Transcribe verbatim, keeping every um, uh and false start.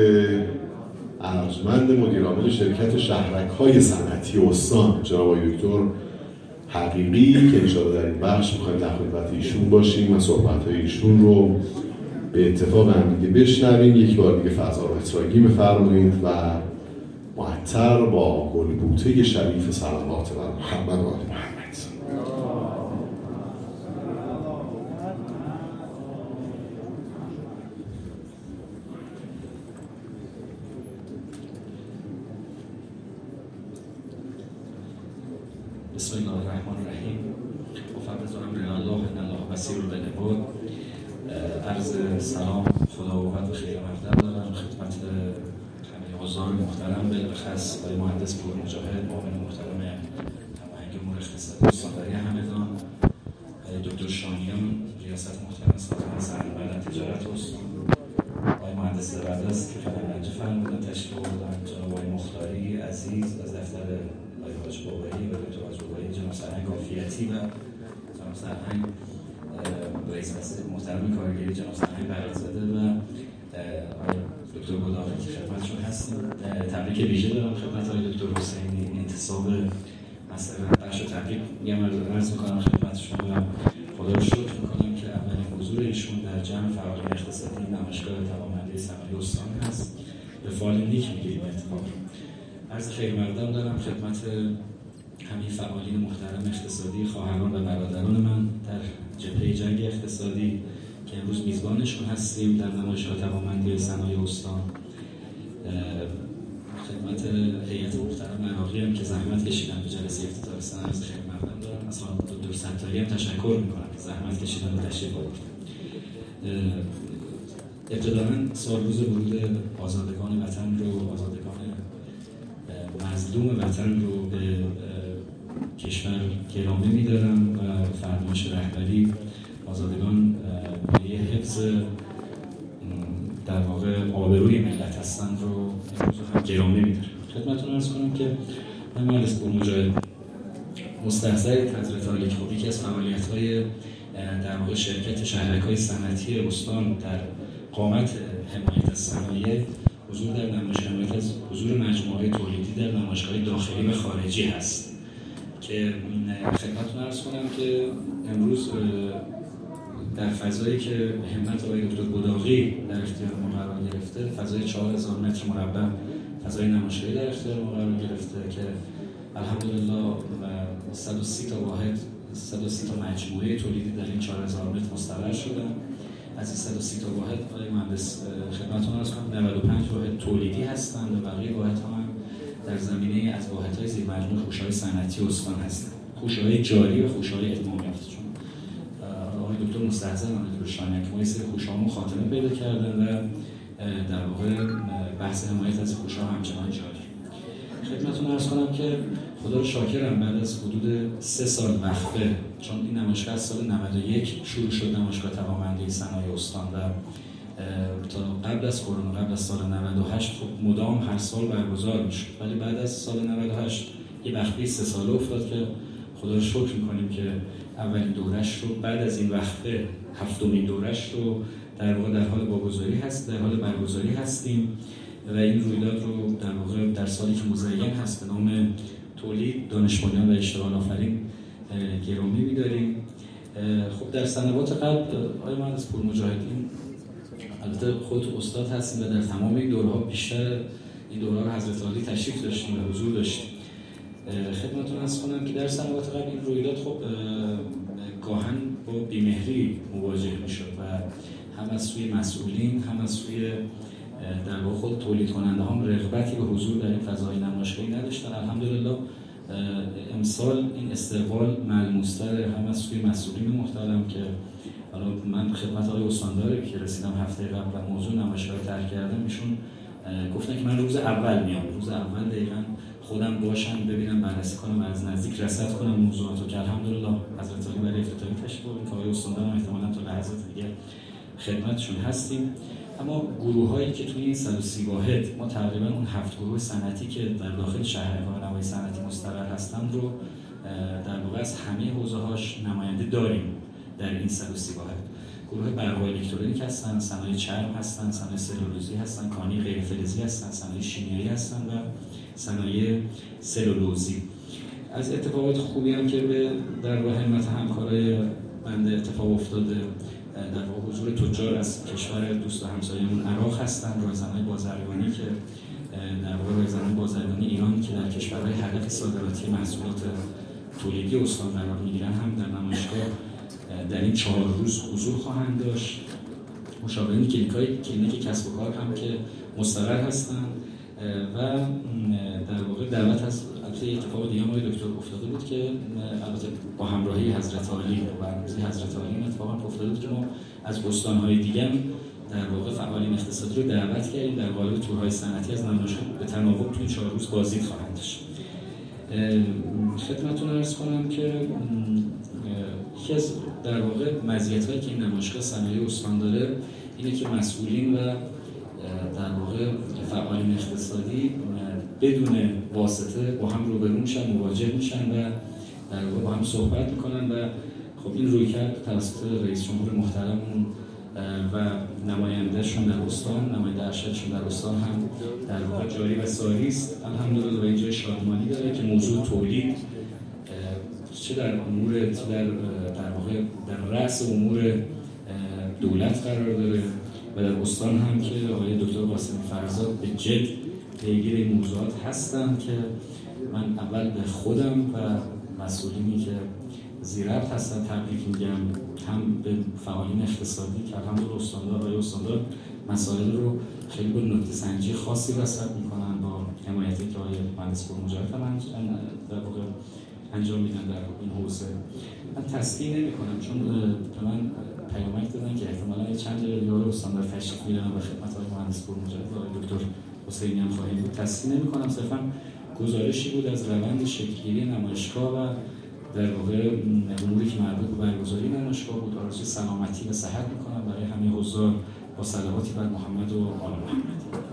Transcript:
ارجمند مدیرعامل شرکت شهرک‌های صنعتی استان جناب آقای دکتر حقیقی که انشاءالله در این بخش می‌خوایم در خدمت ایشون باشیم و صحبت‌های ایشون رو به اتفاق هم دیگه بشنویم. یک بار دیگه فضا رو اطراگی بفرمایید و معطر با گلبوته شریف صلوات بر محمد و آل محمد. بسم الله الرحمن الرحیم. مفوض امر الله ان الله بصیر بالعباد. عرض سلام خداوند و خیر مقدم دارم خدمت همه حضار محترم، بالاخص آقای مهندس پور مجاهد، معاون محترم هماهنگ امور اقتصادی استانداری همدان، دکتر شاهیان ریاست محترم سازمان صنعت و تجارت استان، آقای مهندس زبردست که خدمت فرمودن تشریف آوردن، جناب آقای مختاری عزیز از دفتر آقای حاج بابایی و دکتر حاج بابایی، جناب سرهنگ عافیتی و جناب سرهنگ رئیس محترم کارگری جناب سرهنگ برادزاده و آقای دکتر گداغی که خدمتشون هستیم. تبریک ویژه دارم خدمت آقای دکتر حسینی، انتصاب مسئله بخش و تبریک میگم عرض میکنم خدمتشون و خدا رو شکر میکنم که اولین حضور ایشون در جمع فعالین اقتصادی نمایشگاه توانمندی صنایع استان هست. به فال نیک میگیم اتفاق. عرض خیر مقدم دارم خدمت همه فعالین محترم اقتصادی، خواهران و برادران من در جبهه جنگ اقتصادی که امروز میزبانشون هستیم در نمایشگاه توانمندی صنایع استان. خدمت هیئت محترم عراقی هم که زحمت کشیدن به جلسه افتتاح سنه عرض خیر مقدم دارم. از دکتر ستاری هم تشکر میکنم که زحمت کشیدن و تشریف آوردن. ابتداً سالروز ورود آزادگان وطن رو، آزادگان مظلوم وطن رو به کشور گرامی می‌دارم و فرمایش رهبری آزادگان برای حفظ در واقع آبروی ملت هستن رو امروز هم گرامی می‌دارم. خدمتتون عرض کنم که من مهندس پور مجاهد مستحضر حضرت عالی خوبی که از فعالیت‌های در واقع شرکت شهرک‌های صنعتی استان در قامت حمایت از صنایع حضور در نمایشگاه از حضور مجموعه تولیدی در نمایشگاه داخلی و خارجی هست که خدمتتون عرض کنم که امروز در فضایی که همت آقای دکتر گداغی در اختیار ما قرار گرفته، فضای چهار هزار متر مربع فضای نمایشگاهی در اختیار ما قرار گرفته که الحمدلله صد و سی تا واحد صد و سی تا مجموعه تولیدی در این چهار هزار متر مستقر شدن. از این صد و سی تا واحد آقای مهندس خدمتتون عرض کنم نود و پنج واحد تولیدی هستند و بقیه واحدها هم در زمینه از واحدهای زیر مجموعه خوشه‌های صنعتی استان هستند. خوشه‌های جاری و خوشه‌های اتمام یافته. چون آقای دکتر مستحضر دکتر شاهیان که ما یه سری خوشه‌ها خاتمه پیدا کردن و در واقع بحث حمایت از خوشه‌ها همچنان جاری. خدمتتون عرض کنم که خدا رو شاکرم بعد از حدود سه سال وقفه، چون این نمایشگاه از سال نود و یک شروع شد نمایشگاه توانمندی صنایع استان و تا قبل از کرونا قبل از سال نود و هشت خب مدام هر سال برگزار میشد، ولی بعد از سال نود و هشت یه وقفه سه ساله افتاد که خدا رو شکر میکنیم که اولین دورش رو بعد از این وقفه هفتمین دورش رو در واقع در حال واگذاری هست در حال برگزاری هستیم و این رویداد رو در واقع در سالی که مزین هست به نام تولید دانش بنیان و اشتغال آفرین گرامی می‌داریم. خب در سنوات قبل آقای مهندس پور مجاهدین البته خودت استاد هستیم و در تمام این دوره‌ها بیشتر این دوره‌ها رو حضرت عالی تشریف داشتیم و حضور داشتیم. خدمتتون عرض کنم که در سنوات قبل این رویداد خب گاهن با بی‌مهری مواجه می‌شد و هم از سوی مسئولین هم از سوی در واقع خود تولید کننده هم رغبتی به حضور در این فضای نمایشگاهی نداشتن. الحمدلله امسال این استقبال ملموس‌تر هم از سوی مسئولین محترم که حالا من خدمت آقای استانداری که رسیدم هفته قبل و موضوع نمایشگاه رو طرح کردم، ایشون گفتن که من روز اول میام، روز اول دقیقاً خودم باشم ببینم بررسی کنم و از نزدیک رصد کنم موضوعاتو که الحمدلله حضرت عالی برای افتتاحی تشریف آوردن که آقای استاندار هم احتمالاً تا لحظات دیگه خدمتشون هستیم. اما گروه‌هایی که توی این صد و سی واحد ما تقریبا اون هفت گروه صنعتی که در داخل شهرک‌ها و نوای صنعتی مستقر هستند رو در واقع از همه حوزه‌هاش نماینده داریم در این صد و سی واحد. گروه برق و الکترونیک هستن، صنایع چرم هستن، صنایع سلولوزی هستن، کانی غیر فلزی هستن، صنایع شیمیایی هستن و صنایع سلولوزی. از اتفاقات خوبی هم که به در واقع همت همکارای بنده اتفاق افتاده، در واقع حضور تجار از کشور دوست و همسایه‌مون عراق هستن، رایزن‌های بازرگانی که در واقع رایزن‌های بازرگانی ایران که در کشورهای هدف صادراتی محصولات تولیدی استان قرار می‌گیرن هم در نمایشگاه در این چهار روز حضور خواهند داشت. مشاورین کلینیکای کلینیک کسب و کار هم که مستقر هستند و در واقع دعوت از البته اتفاق دیگه آقای دکتر افتاده بود که البته با همراهی حضرت عالی و برنامه‌ریزی حضرت عالی اتفاقا افتاده بود که ما از استان‌های دیگه در واقع فعالین اقتصادی رو دعوت کردیم در قالب تورهای صنعتی از نمایشگاه به تناوب توی چهار روز بازدید خواهند داشت. خدمتتون عرض کنم که یکی از در واقع مزیت‌هایی که این نمایشگاه صنایع استان داره اینه که مسئولین و در واقع فعالین اقتصادی بدون واسطه با هم روبرو میشن، مواجه میشن و در واقع با هم صحبت میکنن و خب این رویکرد توسط رئیس جمهور محترممون و نمایندهشون در استان، نماینده ارشدشون در استان هم در واقع جاری و ساری است. الحمدلله و اینجا شادمانی داره که موضوع تولید چه در امور در در واقع در رأس امور دولت قرار داره و در استان هم که آقای دکتر قاسمی فرزاد به جد پیگیر این موضوعات هستن که من اول به خودم و مسئولینی که زیربط هستن تبریک میگم، هم به فعالین اقتصادی که الحمدلله استاندار آقای استاندار مسائل رو خیلی با نکته سنجی خاصی رصد میکنن با حمایتی که آقای مهندس پورمجاهد هم در واقع انجام میدن در این حوزه. من تصدیق نمی‌کنم چون به من پیامک دادن که احتمالاً چند دقیقه استاندار تشریف میدن و خدمت آقای مهندس پورمجاهد و آقای دکتر حسینی هم خواهیم بود. تصدیق نمی‌کنم، صرفاً گزارشی بود از روند شکل‌گیری نمایشگاه و در واقع اموری که مربوط به برگزاری نمایشگاه بود. آرزوی سلامتی و صحت می‌کنم برای همه حضار با صلواتی بر محمد و آل محمد.